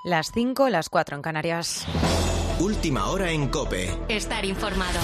Las 5, las 4 en Canarias. Última hora en COPE. Estar informado.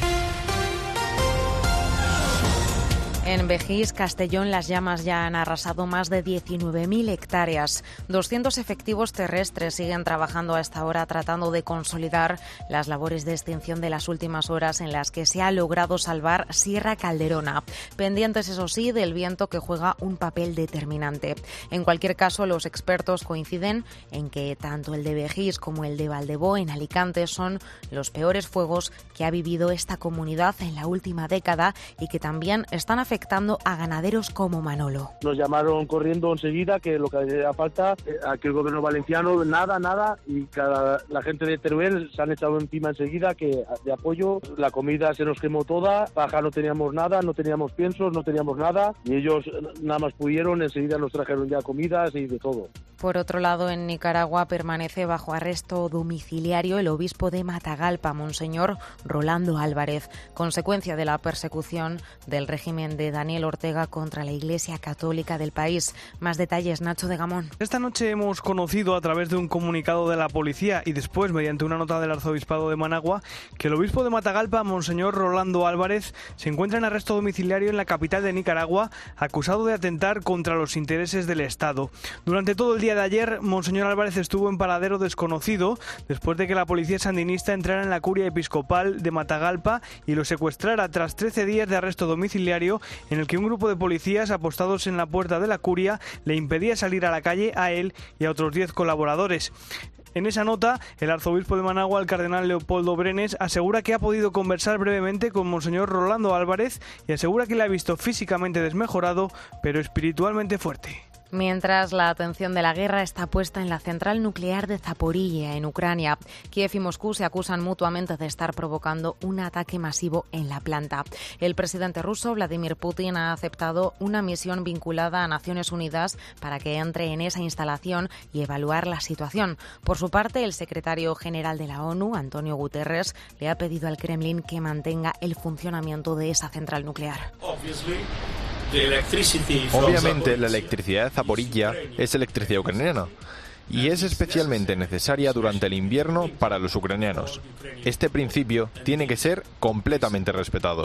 En Begís, Castellón, las llamas ya han arrasado más de 19.000 hectáreas. 200 efectivos terrestres siguen trabajando a esta hora tratando de consolidar las labores de extinción de las últimas horas en las que se ha logrado salvar Sierra Calderona. Pendientes, eso sí, del viento que juega un papel determinante. En cualquier caso, los expertos coinciden en que tanto el de Begís como el de Valdebó, en Alicante, son los peores fuegos que ha vivido esta comunidad en la última década y que también están afectando a ganaderos como Manolo. Nos llamaron corriendo enseguida que lo que hacía falta, aquí el gobierno valenciano, nada, y la gente de Teruel se han echado encima enseguida que de apoyo, la comida se nos quemó toda, paja no teníamos nada, no teníamos piensos, no teníamos nada, y ellos nada más pudieron, enseguida nos trajeron ya comidas y de todo. Por otro lado, en Nicaragua permanece bajo arresto domiciliario el obispo de Matagalpa, Monseñor Rolando Álvarez, consecuencia de la persecución del régimen de Daniel Ortega contra la Iglesia Católica del país. Más detalles, Nacho de Gamón. Esta noche hemos conocido a través de un comunicado de la policía y después mediante una nota del Arzobispado de Managua que el obispo de Matagalpa, Monseñor Rolando Álvarez, se encuentra en arresto domiciliario en la capital de Nicaragua, acusado de atentar contra los intereses del Estado. Durante todo el día de ayer, Monseñor Álvarez estuvo en paradero desconocido después de que la policía sandinista entrara en la curia episcopal de Matagalpa y lo secuestrara tras 13 días de arresto domiciliario en el que un grupo de policías apostados en la puerta de la curia le impedía salir a la calle a él y a otros 10 colaboradores. En esa nota, el arzobispo de Managua, el cardenal Leopoldo Brenes, asegura que ha podido conversar brevemente con Monseñor Rolando Álvarez y asegura que le ha visto físicamente desmejorado, pero espiritualmente fuerte. Mientras la atención de la guerra está puesta en la central nuclear de Zaporilla, en Ucrania. Kiev y Moscú se acusan mutuamente de estar provocando un ataque masivo en la planta. El presidente ruso, Vladimir Putin, ha aceptado una misión vinculada a Naciones Unidas para que entre en esa instalación y evaluar la situación. Por su parte, el secretario general de la ONU, Antonio Guterres, le ha pedido al Kremlin que mantenga el funcionamiento de esa central nuclear. Obviamente, la electricidad de Zaporilla es electricidad ucraniana y es especialmente necesaria durante el invierno para los ucranianos. Este principio tiene que ser completamente respetado.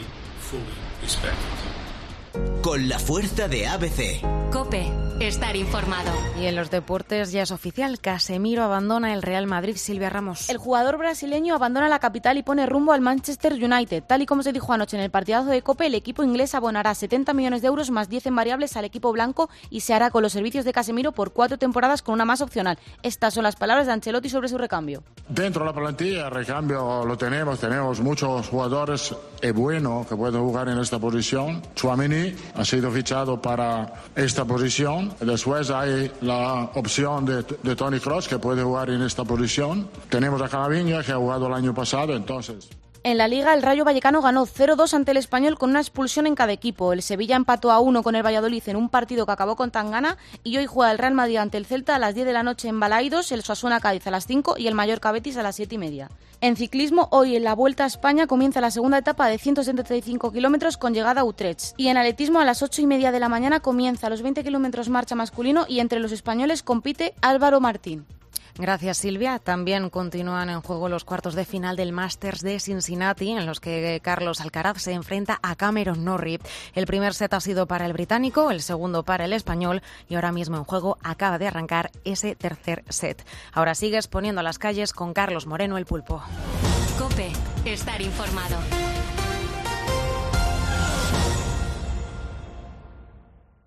Con la fuerza de ABC. COPE. Estar informado. Y en los deportes ya es oficial. Casemiro abandona el Real Madrid. Silvia Ramos. El jugador brasileño abandona la capital y pone rumbo al Manchester United. Tal y como se dijo anoche en el partidazo de COPE, el equipo inglés abonará 70 millones de euros más 10 en variables al equipo blanco y se hará con los servicios de Casemiro por 4 temporadas con una más opcional. Estas son las palabras de Ancelotti sobre su recambio. Dentro de la plantilla, el recambio lo tenemos muchos jugadores buenos que pueden jugar en esta posición. Tchouaméni ha sido fichado para esta posición. Después hay la opción de Toni Kroos, que puede jugar en esta posición. Tenemos a Camavinga, que ha jugado el año pasado, entonces... En la Liga, el Rayo Vallecano ganó 0-2 ante el Español con una expulsión en cada equipo. El Sevilla empató a 1 con el Valladolid en un partido que acabó con tangana y hoy juega el Real Madrid ante el Celta a las 10 de la noche en Balaidos, el Osasuna Cádiz a las 5 y el Mallorca Betis a las 7:30. En ciclismo, hoy en la Vuelta a España comienza la segunda etapa de 175 kilómetros con llegada a Utrecht. Y en atletismo, a las 8:30 de la mañana comienza los 20 kilómetros marcha masculino y entre los españoles compite Álvaro Martín. Gracias, Silvia. También continúan en juego los cuartos de final del Masters de Cincinnati, en los que Carlos Alcaraz se enfrenta a Cameron Norrie. El primer set ha sido para el británico, el segundo para el español y ahora mismo en juego acaba de arrancar ese tercer set. Ahora sigues poniendo las calles con Carlos Moreno, el Pulpo. COPE. Estar informado.